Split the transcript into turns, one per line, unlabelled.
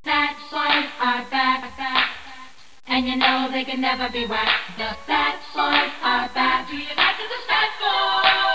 Fat boys are back, and you know they can never be whacked. The fat boys are back. Do you like the fat boys?